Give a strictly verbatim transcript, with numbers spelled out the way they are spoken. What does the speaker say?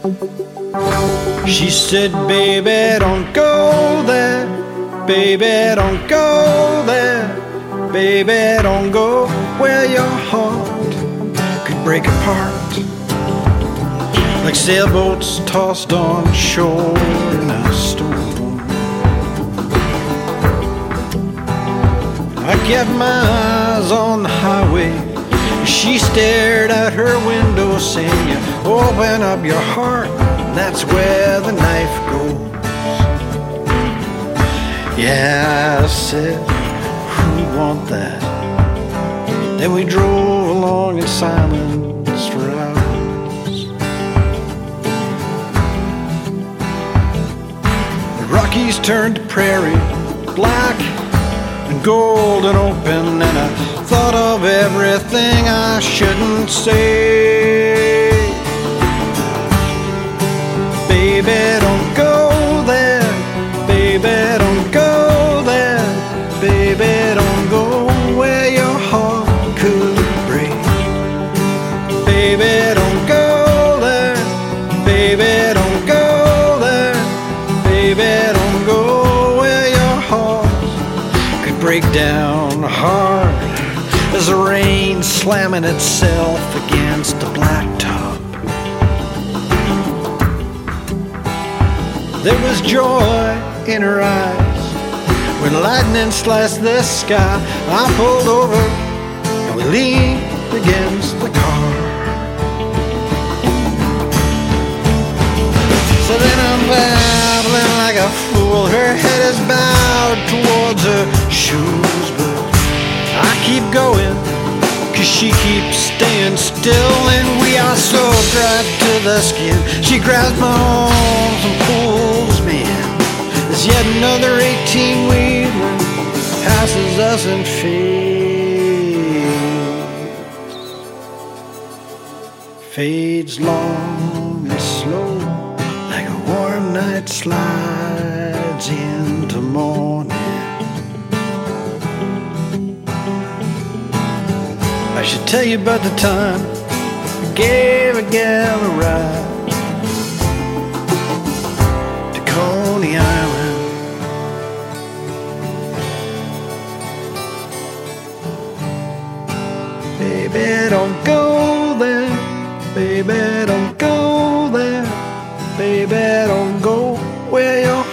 She said, baby, don't go there. Baby, don't go there. Baby, don't go where your heart could break apart, like sailboats tossed on shore in a storm. I kept my eyes on the highway. She stared out her window saying, you open up your heart, that's where the knife goes. Yeah, I said, who'd want that? Then we drove along in silence for hours. The Rockies turned to prairie, black and gold and open, and I thought of everything I shouldn't say. Baby, don't go there. Baby, don't go there. Baby, don't go where your heart could break. Baby, don't go there. Baby, don't go there. Baby, don't go where your heart could break down hard as the rain slamming itself against the blacktop. There was joy in her eyes when lightning sliced the sky. I pulled over and we leaned against the car. So then I'm babbling like a fool. Her head is bowed towards her shoes, but I keep going, cause she keeps staying still. And we are so dry to the skin. She grabs my arms and pulls me in. There's yet another eighteen wheeler passes us and fades. Fades long and slow, like a warm night slides into morning. I should tell you about the time I gave a gal a ride to Coney Island. Baby, don't go there. Baby, don't go there. Baby, don't go where your